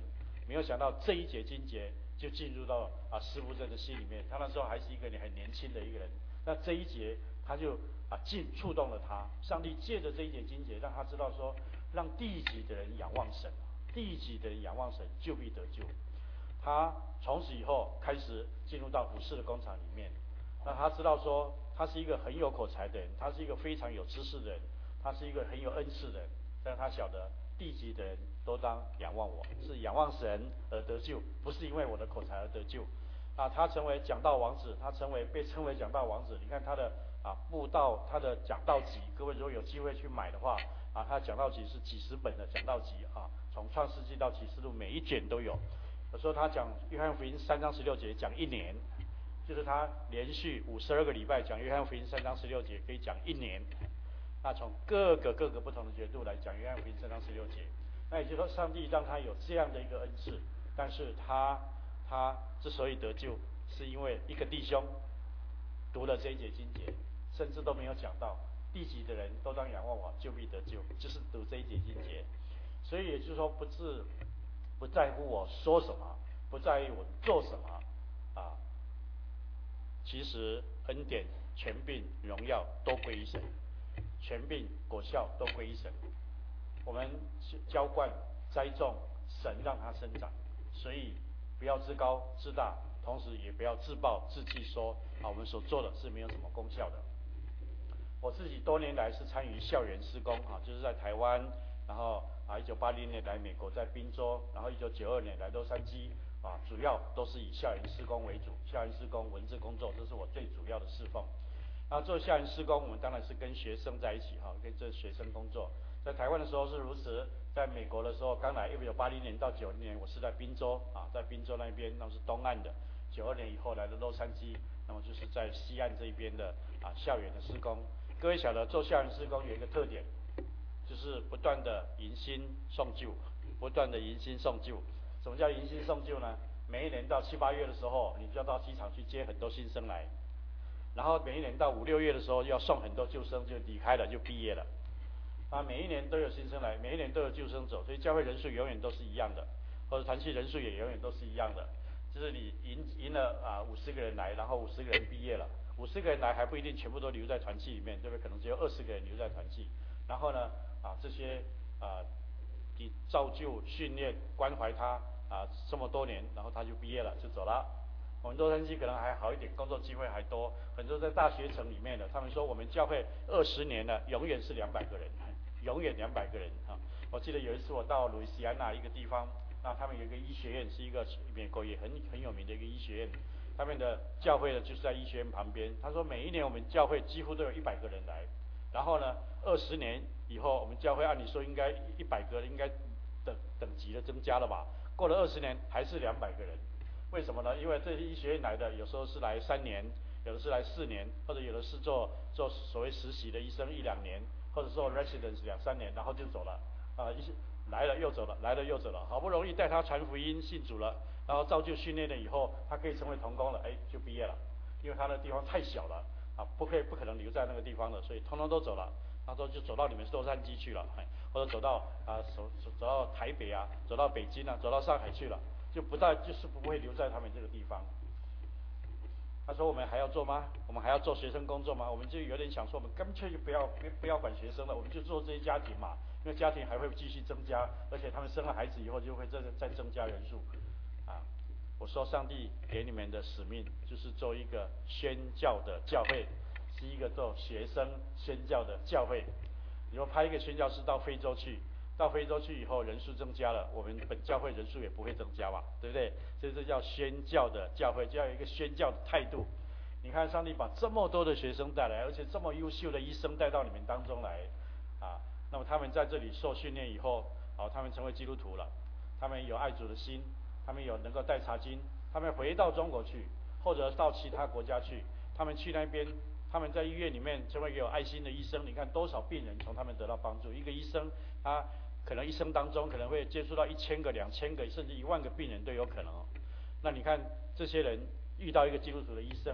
没有想到这一节经节就进入到啊司布真的心里面。他那时候还是一个很年轻的一个人，那这一节他就啊进触动了他。上帝借着这一节经节，让他知道说，让地级的人仰望神，地级的人仰望神，就必得救。他从此以后开始进入到服饰的工厂里面。那他知道说，他是一个很有口才的人，他是一个非常有知识的人，他是一个很有恩赐的人。但是他晓得地级的人都当仰望我，是仰望神而得救，不是因为我的口才而得救。啊，他成为讲道王子，他成为被称为讲道王子。你看他的啊布道，他的讲道集，各位如果有机会去买的话，啊，他讲道集是几十本的讲道集啊，从创世纪到启示录每一卷都有。有时候他讲约翰福音三章十六节讲一年，就是他连续五十二个礼拜讲约翰福音三章十六节，可以讲一年。那从各个各个不同的角度来讲约翰福音三章十六节，那也就是说上帝让他有这样的一个恩赐，但是他他之所以得救，是因为一个弟兄读了这一节经节，甚至都没有讲到地级的人都当仰望我，就必得救，就是读这一节经节。所以也就是说，不是不在乎我说什么，不在意我做什么啊，其实恩典、权柄、荣耀都归于神，权柄、果效都归于神。我们浇灌、栽种，神让它生长，所以不要自高自大，同时也不要自暴自弃说啊我们所做的是没有什么功效的。我自己多年来是参与校园施工啊，就是在台湾，然后啊一九八零年来美国在宾州，然后一九九二年来洛杉矶啊，主要都是以校园施工为主，校园施工、文字工作，这是我最主要的侍奉。那做校园施工，我们当然是跟学生在一起哈，跟这学生工作。在台湾的时候是如此，在美国的时候，刚来一九八零年到九零年，我是在宾州啊，在宾州那边，那是东岸的。九二年以后来的洛杉矶，那么就是在西岸这一边的啊校园的施工。各位晓得做校园施工有一个特点，就是不断的迎新送旧，不断的迎新送旧。什么叫迎新送旧呢？每一年到七八月的时候，你就要到机场去接很多新生来，然后每一年到五六月的时候，要送很多旧生就离开了，就毕业了。啊，每一年都有新生来，每一年都有旧生走，所以教会人数永远都是一样的，或者团契人数也永远都是一样的。就是你迎迎了啊五十个人来，然后五十个人毕业了，五十个人来还不一定全部都留在团契里面，对不对？可能只有二十个人留在团契。然后呢，啊这些啊你造就、训练、关怀他啊这么多年，然后他就毕业了，就走了。我们洛杉矶可能还好一点，工作机会还多，很多在大学城里面的，他们说我们教会二十年了，永远是两百个人，永远两百个人啊！我记得有一次我到路易斯安那一个地方，那他们有一个医学院，是一个美国也很很有名的一个医学院，他们的教会呢就是在医学院旁边。他说每一年我们教会几乎都有一百个人来，然后呢二十年以后，我们教会按理说应该一百个应该等等级的增加了吧？过了二十年还是两百个人。为什么呢？因为这些医学院来的，有时候是来三年，有的是来四年，或者有的是做做所谓实习的医生一两年，或者做 residence 两三年，然后就走了。啊，一来了又走了，来了又走了，好不容易带他传福音信主了，然后造就训练了以后，他可以成为同工了，哎，就毕业了，因为他的地方太小了，啊，不可以不可能留在那个地方的，所以通通都走了。他说就走到你们洛杉矶去了，哎，或者走到啊走走到台北啊，走到北京啊，走到上海去了。就不但就是不会留在他们这个地方。他说我们还要做吗？我们还要做学生工作吗？我们就有点想说，我们干脆就不要不要管学生了，我们就做这些家庭嘛，因为家庭还会继续增加，而且他们生了孩子以后就会再再增加人数。啊，我说上帝给你们的使命就是做一个宣教的教会，是一个做学生宣教的教会。你说派一个宣教师到非洲去。到非洲去以后，人数增加了，我们本教会人数也不会增加嘛，对不对？所以这叫宣教的教会，就要有一个宣教的态度。你看，上帝把这么多的学生带来，而且这么优秀的医生带到你们当中来，啊，那么他们在这里受训练以后，啊，他们成为基督徒了，他们有爱主的心，他们有能够带查经，他们回到中国去，或者到其他国家去，他们去那边。他们在医院里面成为一个有爱心的医生，你看多少病人从他们得到帮助。一个医生，他可能一生当中可能会接触到一千个、两千个，甚至一万个病人都有可能。那你看这些人遇到一个基督徒的医生，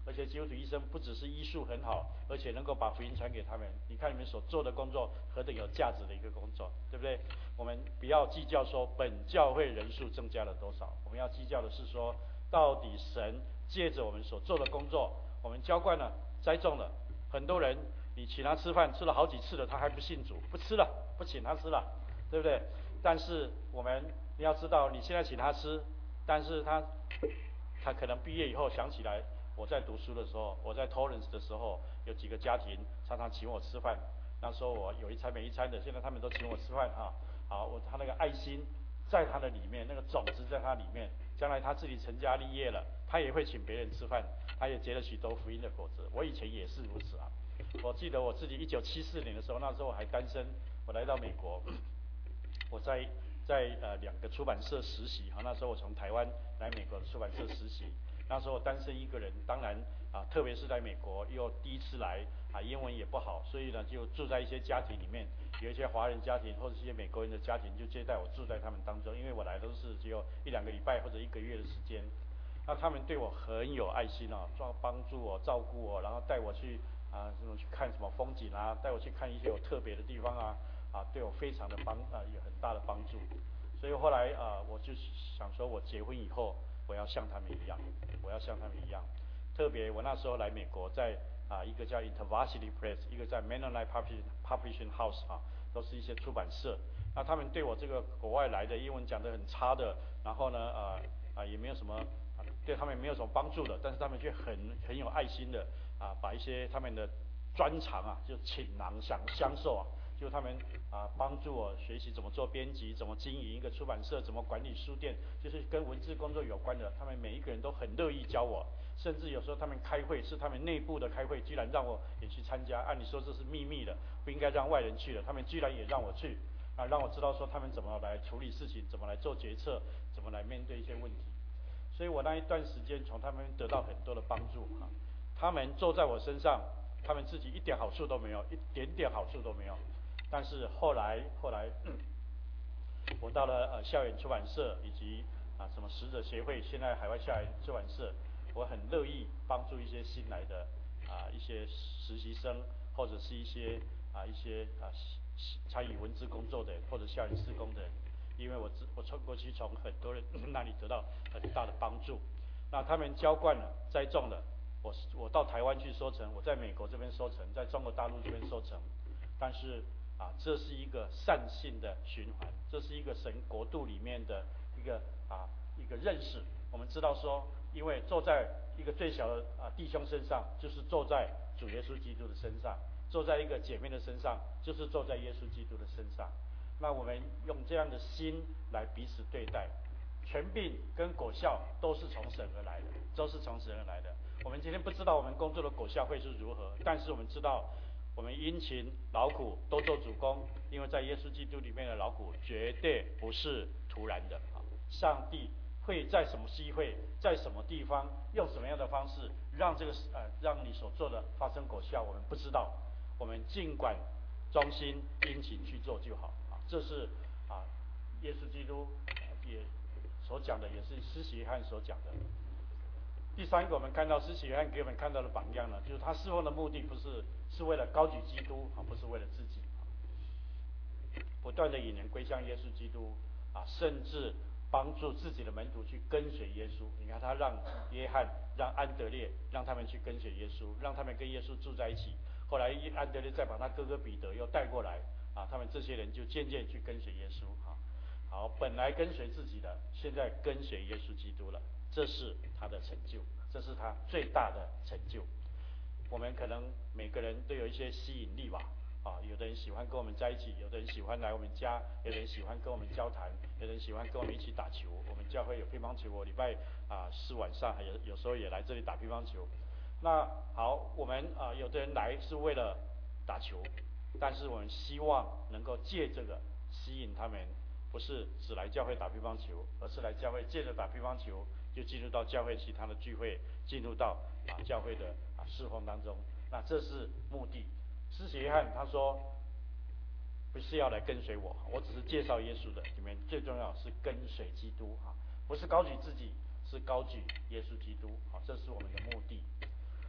而且基督徒医生不只是医术很好，而且能够把福音传给他们。你看你们所做的工作何等有价值的一个工作，对不对？我们不要计较说本教会人数增加了多少，我们要计较的是说，到底神借着我们所做的工作，我们浇灌了、栽种了，很多人你请他吃饭吃了好几次了，他还不信主，不吃了，不请他吃了，对不对？但是我们你要知道，你现在请他吃，但是他他可能毕业以后想起来，我在读书的时候，我在 Torrance 的时候，有几个家庭常常请我吃饭。那时候我有一餐没一餐的，现在他们都请我吃饭啊。好，我他那个爱心在他的里面，那个种子在他里面，将来他自己成家立业了，他也会请别人吃饭，他也结了许多福音的果子。我以前也是如此啊。我记得我自己一九七四年的时候，那时候我还单身，我来到美国，我在在呃两个出版社实习啊。那时候我从台湾来美国的出版社实习，那时候我单身一个人，当然啊，特别是在美国又第一次来啊，英文也不好，所以呢就住在一些家庭里面，有一些华人家庭或者一些美国人的家庭就接待我，住在他们当中，因为我来都是只有一两个礼拜或者一个月的时间。那他们对我很有爱心哦，帮帮助我、照顾我，然后带我去啊什么去看什么风景啊，带我去看一些有特别的地方啊，啊对我非常的帮啊有很大的帮助。所以后来啊我就想说，我结婚以后我要像他们一样，我要像他们一样。特别我那时候来美国，在啊一个叫 InterVarsity Press， 一个在 Mennonite Publishing House 啊，都是一些出版社。那他们对我这个国外来的英文讲得很差的，然后呢呃啊也没有什么。对他们没有什么帮助的，但是他们却很很有爱心的啊，把一些他们的专长啊，就倾囊相相授啊，就他们啊帮助我学习怎么做编辑，怎么经营一个出版社，怎么管理书店，就是跟文字工作有关的，他们每一个人都很乐意教我，甚至有时候他们开会是他们内部的开会，居然让我也去参加，按理说这是秘密的，不应该让外人去的，他们居然也让我去啊，让我知道说他们怎么来处理事情，怎么来做决策，怎么来面对一些问题。所以我那一段时间从他们得到很多的帮助啊，他们坐在我身上，他们自己一点好处都没有，一点点好处都没有。但是后来后来，嗯、我到了呃校园出版社以及啊什么使者协会，现在海外校园出版社，我很乐意帮助一些新来的啊一些实习生，或者是一些啊一些啊参与文字工作的人，或者校园施工的人。因为我我从过去从很多人那里得到很大的帮助，那他们浇灌了、栽种了，我我到台湾去收成，我在美国这边收成，在中国大陆这边收成，但是啊，这是一个善性的循环，这是一个神国度里面的一个啊一个认识。我们知道说，因为坐在一个最小的啊弟兄身上，就是坐在主耶稣基督的身上；坐在一个姐妹的身上，就是坐在耶稣基督的身上。那我们用这样的心来彼此对待，权柄跟果效都是从神而来的，都是从神而来的。我们今天不知道我们工作的果效会是如何，但是我们知道，我们殷勤劳苦都做主工，因为在耶稣基督里面的劳苦绝对不是突然的啊！上帝会在什么机会，在什么地方，用什么样的方式，让这个呃让你所做的发生果效，我们不知道。我们尽管忠心殷勤去做就好啊！这是啊，耶稣基督也所讲的，也是施洗约翰所讲的。第三个，我们看到施洗约翰给我们看到的榜样呢，就是他侍奉的目的不是是为了高举基督啊，不是为了自己，不断的引人归向耶稣基督啊，甚至帮助自己的门徒去跟随耶稣。你看他让约翰、让安德烈，让他们去跟随耶稣，让他们跟耶稣住在一起。后来安德烈再把他哥哥彼得又带过来啊，他们这些人就渐渐去跟随耶稣啊。好，本来跟随自己的，现在跟随耶稣基督了，这是他的成就，这是他最大的成就。我们可能每个人都有一些吸引力吧，啊，有的人喜欢跟我们在一起，有的人喜欢来我们家，有的人喜欢跟我们交谈，有的人喜欢跟我们一起打球。我们教会有乒乓球，我礼拜啊四晚上还有有时候也来这里打乒乓球。那好，我们啊有的人来是为了打球，但是我们希望能够借这个吸引他们，不是只来教会打乒乓球，而是来教会借着打乒乓球就进入到教会其他的聚会，进入到啊教会的啊侍奉当中。那这是目的。施洗约翰他说，不是要来跟随我，我只是介绍耶稣的，你们最重要是跟随基督啊，不是高举自己，是高举耶稣基督啊，这是我们的目的。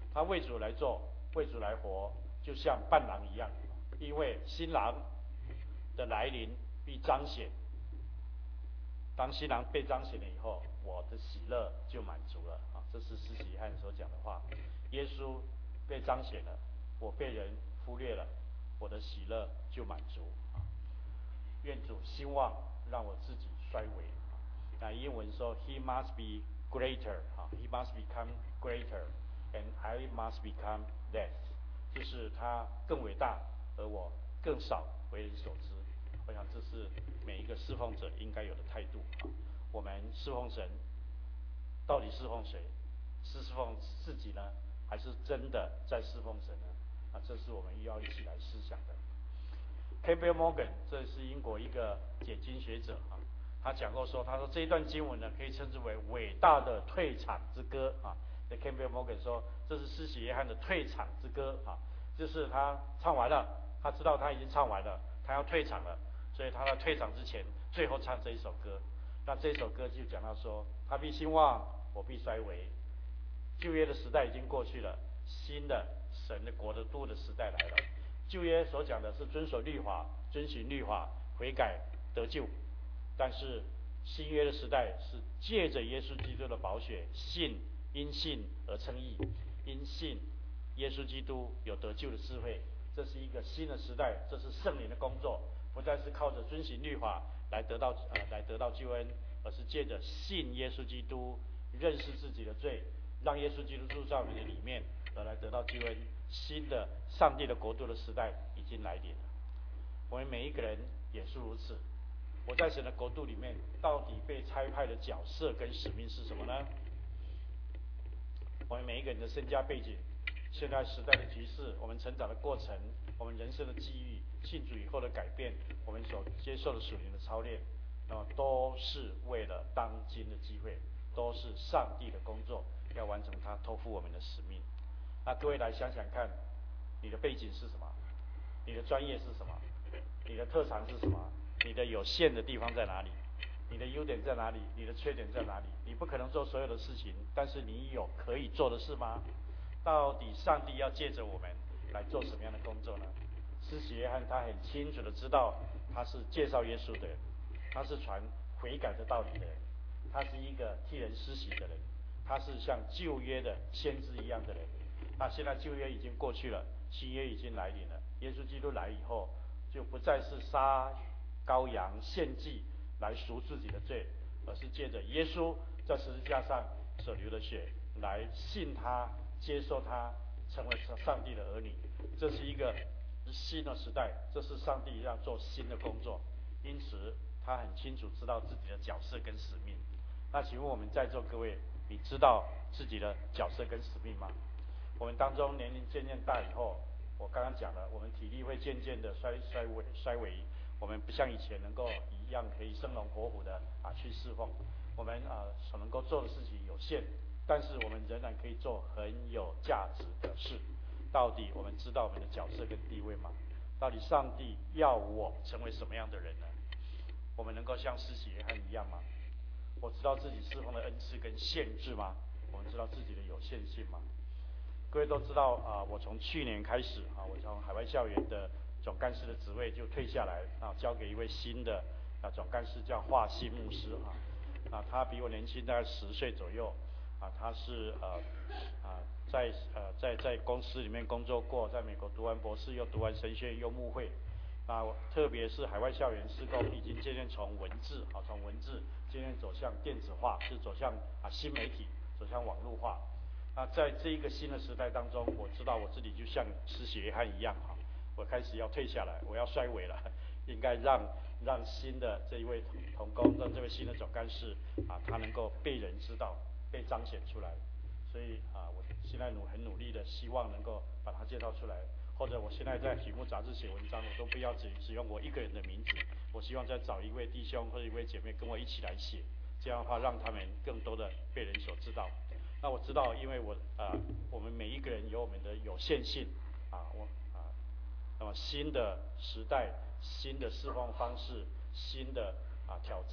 他为主来做，为主来活，就像伴郎一样，因为新郎的来临必彰显。当新郎被彰显了以后，我的喜乐就满足了啊！这是施洗约翰所讲的话。耶稣被彰显了，我被人忽略了，我的喜乐就满足啊！愿主兴旺，让我自己衰微啊！那英文说 ，He must be greater 啊 ，He must become greater，and I must become less， 就是他更伟大，而我更少为人所知。我想这是每一个侍奉者应该有的态度啊！我们侍奉神，到底侍奉谁？是侍奉自己呢，还是真的在侍奉神呢？啊，这是我们要一起来思想的。Campbell Morgan， 这是英国一个解经学者啊，他讲过说，他说这一段经文呢，可以称之为伟大的退场之歌啊。那 Campbell Morgan 说，这是施洗约翰的退场之歌啊，就是他唱完了，他知道他已经唱完了，他要退场了。所以他在退场之前，最后唱这一首歌。那这首歌就讲到说，他必兴旺，我必衰微。旧约的时代已经过去了，新的神的国的度的时代来了。旧约所讲的是遵守律法、遵循律法、悔改得救，但是新约的时代是借着耶稣基督的宝血，信因信而称义，因信耶稣基督有得救的智慧。这是一个新的时代，这是圣灵的工作。不再是靠着遵行律法来得到呃来得到救恩，而是借着信耶稣基督，认识自己的罪，让耶稣基督住在我们的里面，而来得到救恩。新的上帝的国度的时代已经来临了。我们每一个人也是如此。我在神的国度里面，到底被差派的角色跟使命是什么呢？我们每一个人的身家背景，现在时代的局势，我们成长的过程，我们人生的际遇，信主以后的改变，我们所接受的属灵的操练，那么都是为了当今的机会，都是上帝的工作，要完成他托付我们的使命。那各位来想想看，你的背景是什么？你的专业是什么？你的特长是什么？你的有限的地方在哪里？你的优点在哪里？你的缺点在哪里？你不可能做所有的事情，但是你有可以做的事吗？到底上帝要借着我们来做什么样的工作呢？施洗约翰他很清楚的知道，他是介绍耶稣的人，他是传悔改的道理的人，他是一个替人施洗的人，他是像旧约的先知一样的人。那现在旧约已经过去了，新约已经来临了。耶稣基督来以后，就不再是杀羔羊献祭来赎自己的罪，而是借着耶稣在十字架上所流的血来信他，接受他，成为上帝的儿女。这是一个新的时代，这是上帝要做新的工作，因此他很清楚知道自己的角色跟使命。那请问我们在座各位，你知道自己的角色跟使命吗？我们当中年龄渐渐大以后，我刚刚讲了，我们体力会渐渐的衰衰微衰微，我们不像以前能够一样可以生龙活虎的啊去侍奉。我们啊所能够做的事情有限，但是我们仍然可以做很有价值的事。到底我们知道我们的角色跟地位吗？到底上帝要我成为什么样的人呢？我们能够像施洗约翰一样吗？我知道自己侍奉的恩赐跟限制吗？我们知道自己的有限性吗？各位都知道啊，我从去年开始啊，我从海外校园的总干事的职位就退下来啊，交给一位新的啊总干事，叫华信牧师啊。啊，他比我年轻大概十岁左右啊，他是呃啊在呃在在公司里面工作过，在美国读完博士，又读完神学院，又牧会。啊，特别是海外校园事工已经渐渐从文字啊，从文字渐渐走向电子化，是走向啊新媒体，走向网络化。那在这一个新的时代当中，我知道我自己就像施洗约翰一样哈，我开始要退下来，我要衰微了，应该让让新的这一位同工，让这位新的总干事啊，他能够被人知道，被彰显出来。所以啊，我现在努很努力的，希望能够把他介绍出来。或者我现在在题目杂志写文章，我都不要只只用我一个人的名字，我希望再找一位弟兄或者一位姐妹跟我一起来写，这样的话让他们更多的被人所知道。那我知道，因为我啊、呃，我们每一个人有我们的有限性啊，我啊，那么新的时代、新的释放方式、新的啊挑战，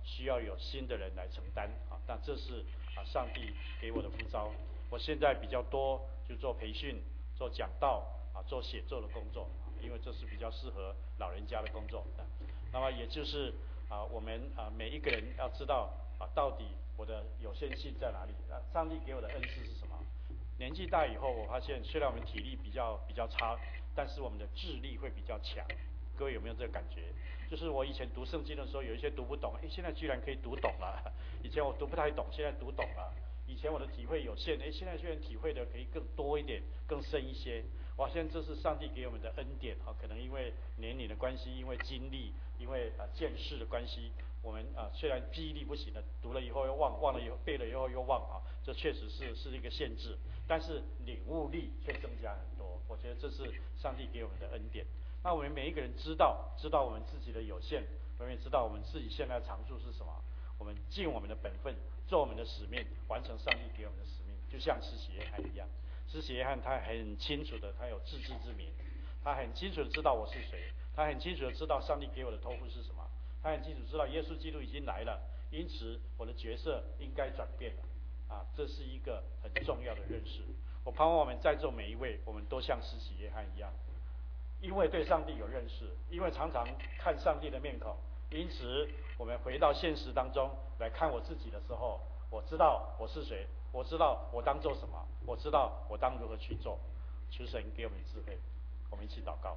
需要有新的人来承担啊。但这是啊上帝给我的呼召。我现在比较多就做培训、做讲道啊、做写作的工作，因为这是比较适合老人家的工作。那么也就是啊，我们啊每一个人要知道啊，到底我的有限性在哪里？啊，上帝给我的恩赐是什么？年纪大以后，我发现虽然我们体力比较比较差，但是我们的智力会比较强。各位有没有这个感觉？就是我以前读圣经的时候，有一些读不懂，哎，现在居然可以读懂了。以前我读不太懂，现在读懂了。以前我的体会有限，哎，现在居然体会的可以更多一点，更深一些。哇，现在这是上帝给我们的恩典啊！可能因为年龄的关系，因为经历，因为啊、呃、见识的关系，我们啊、呃、虽然记忆力不行的，读了以后又忘，忘了以后背了以后又忘啊，这确实是是一个限制。但是领悟力却增加很多，我觉得这是上帝给我们的恩典。那我们每一个人知道，知道我们自己的有限，我们也知道我们自己现在的长处是什么。我们尽我们的本分，做我们的使命，完成上帝给我们的使命，就像施洗约翰一样。施洗约翰他很清楚的，他有自知之明，他很清楚的知道我是谁，他很清楚的知道上帝给我的托付是什么，他很清楚知道耶稣基督已经来了，因此我的角色应该转变了。啊，这是一个很重要的认识。我盼望我们在座每一位，我们都像施洗约翰一样，因为对上帝有认识，因为常常看上帝的面孔，因此我们回到现实当中来看我自己的时候，我知道我是谁，我知道我当做什么，我知道我当如何去做。求神给我们智慧，我们一起祷告。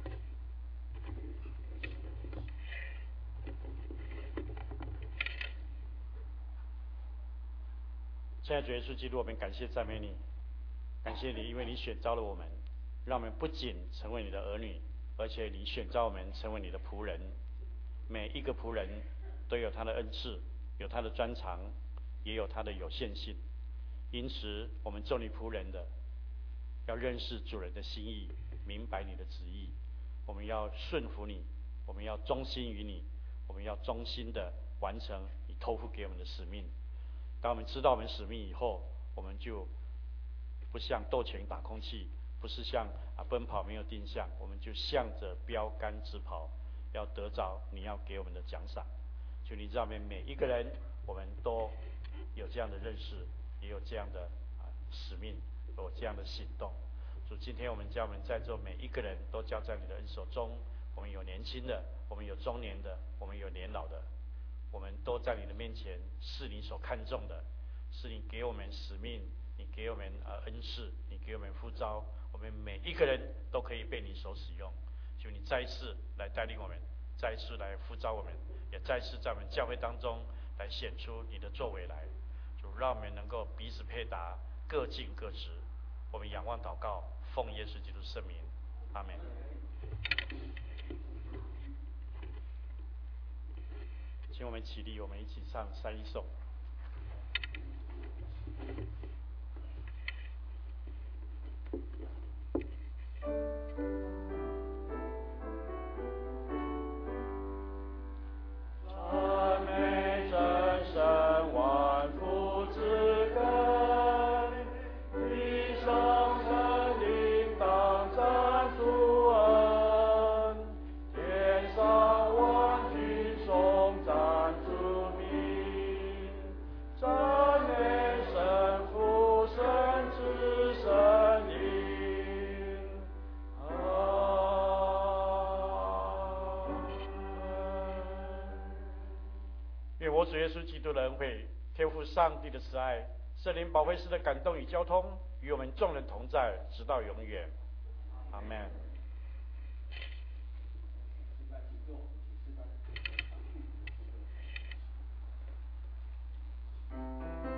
现在主耶稣基督，我们感谢赞美你，感谢你，因为你选召了我们，让我们不仅成为你的儿女，而且你选召我们成为你的仆人。每一个仆人都有他的恩赐，有他的专长，也有他的有限性。因此，我们做你仆人的，要认识主人的心意，明白你的旨意。我们要顺服你，我们要忠心于你，我们要忠心的完成你托付给我们的使命。当我们知道我们使命以后，我们就不像斗拳打空气，不是像啊奔跑没有定向，我们就向着标杆直跑，要得着你要给我们的奖赏。求你让我们每一个人，我们都有这样的认识，也有这样的啊使命，有这样的行动。主，今天我们将我们在座每一个人都交在你的恩手中。我们有年轻的，我们有中年的，我们有年老的，我们都在你的面前，是你所看重的，是你给我们使命，你给我们呃恩赐，你给我们呼召，我们每一个人都可以被你所使用。求你再一次来带领我们，再一次来呼召我们，也再一次在我们教会当中来显出你的作为来。主，让我们能够彼此配搭，各尽各职。我们仰望祷告，奉耶稣基督圣名，阿门。请我们起立，我们一起唱三一颂。主耶稣基督的恩惠，天父上帝的慈爱，圣灵保惠师的感动与交通，与我们众人同在，直到永远。阿们。嗯